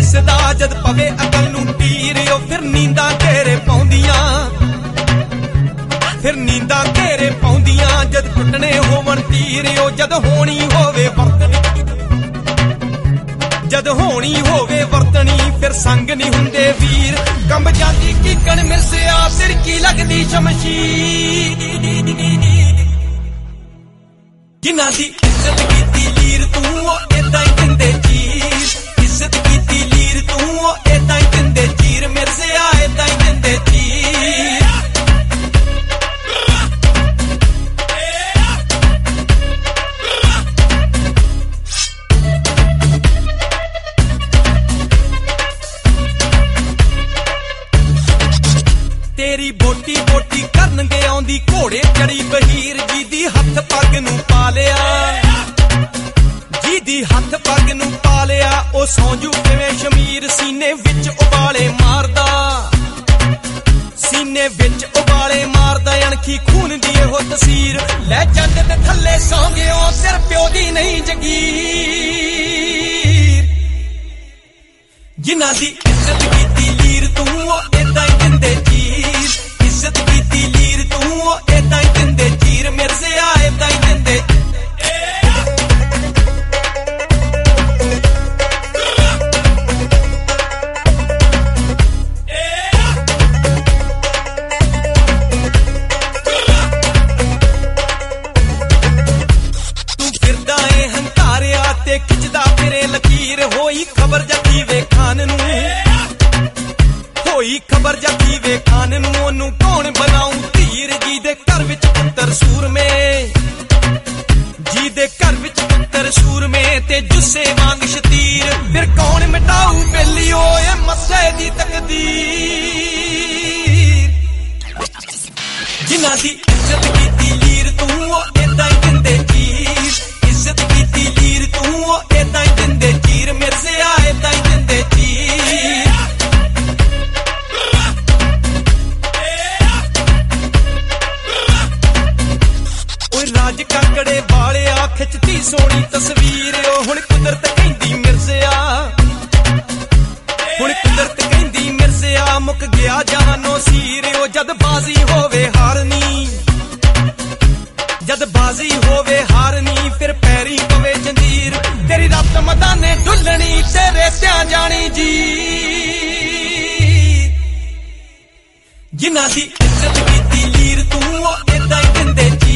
दिसदा जद पवे अकल नूं तीर ओ फिर नींदां घेरे पाउंदियां जद टुटने होवन तीर ओ जद होनी होवे वरतनी फिर संग नहीं हुंदे वीर कंब जांदी कीकण मिरसिया तिड़की लगदी शमशीर जिन्हां दी इज्जत कीती लीर तू ओ इदां ही दिंदे चीर इज्जत कीती लीर तू ओ इदां ही दिंदे चीर मिरसिया इदां ही दिंदे चीर तेरी बोटी बोटी करनगे आउंदी घोड़े चढ़ी बहीर जी दी हथ पग नूं पा लिया ओ सौंजू किवें शमीर सीने विच उबाले मारदा अणखी खून दी हो तसीर लै जंड ते थल्ले सौ गयो सिर प्यो दी नहीं जगीर जिन्हां दी इज्जत कीती लीर तू ओ इदां ही दिंदे चीर इज्जत कीती लीर तू ओ इदां ही दिंदे चीर मिरज़िया इदां ही दिंदे खिचदा फिरे लकीर होई खबर जकी वे खान नूं ओनू कौन बनाऊं धीर जी दे घर विच पुत्तर सूरमे ते जुस्से वांग शतीर फिर कौन मिटाऊ बेली ओए मस्से दी तकदीर जिन्हां दी इज्जत कीती लीर तू ओ इदां ही दिंदे चीर इज्जत कीती लीर तू ओ इदां ही दिंदे चीर मिरज़िया इदां ही दिंदे चीर ओए राज काकड़े वालिया खिचती सोनी तस्वीर ओ हुण कुदरत कहंदी मिरज़िया मुक गया जहानो सीर ओ जद बाजी होवे हारनी फिर पैरी पवे जंजीर तेरी रत मदाने ढुलनी तेरे त्यां जानी जी जिन्हां दी इज्जत कीती लीर तू ओ इदां ही दिंदे